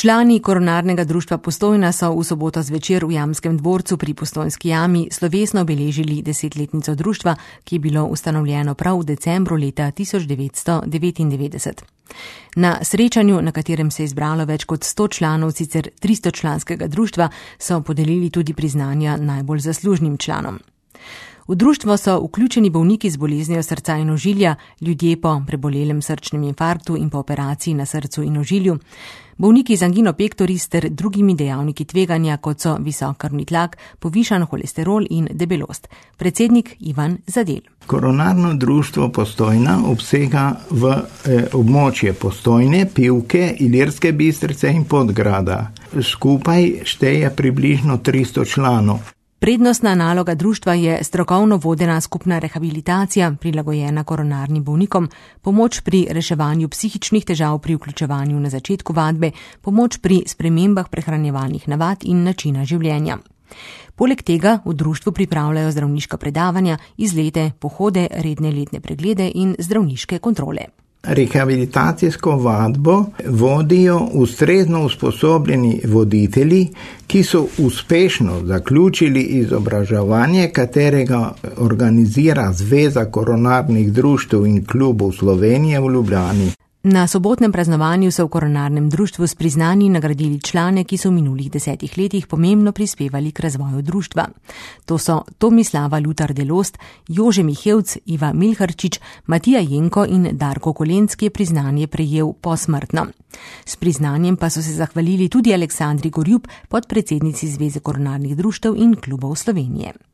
Člani Koronarnega društva Postojna so v soboto zvečer v Jamskem dvorcu pri Postojnski jami slovesno obeležili 10-letnico društva, ki je bilo ustanovljeno prav v decembru leta 1999. Na srečanju, na katerem se je zbralo več kot 100 članov sicer 300-članskega društva, so podelili tudi priznanja najbolj zaslužnim članom. V društvo so vključeni bolniki z boleznijo srca in ožilja, ljudje po prebolelem srčnem infarktu in po operaciji na srcu in ožilju, bolniki z angino pectoris ter drugimi dejavniki tveganja, kot so visok krvni tlak, povišan holesterol in debelost. Predsednik Ivan Zadel. Koronarno društvo Postojna obsega v območje Postojne, Pivke, Ilirske Bistrice in Podgrada. Skupaj šteje približno 300 članov. Prednostna naloga društva je strokovno vodena skupna rehabilitacija, prilagojena koronarnim bolnikom, pomoč pri reševanju psihičnih težav pri vključevanju na začetku vadbe, pomoč pri spremembah prehranjevalnih navad in načina življenja. Poleg tega v društvu pripravljajo zdravniška predavanja, izlete, pohode, redne letne preglede in zdravniške kontrole. Rehabilitacijsko vadbo vodijo ustrezno usposobljeni voditelji, ki so uspešno zaključili izobraževanje, katerega organizira Zveza koronarnih društev in klubov Slovenije v Ljubljani. Na sobotnem praznovanju so v Koronarnem društvu s priznanji nagradili člane, ki so v minulih 10 letih pomembno prispevali k razvoju društva. To so Tomislava Lutar-Delost, Jože Mihevc, Iva Milharčič, Matija Jenko in Darko Kolenc, ki je priznanje prejel posmrtno. S priznanjem pa so se zahvalili tudi Aleksandri Gorjub, podpredsednici Zveze koronarnih društev in klubov Slovenije.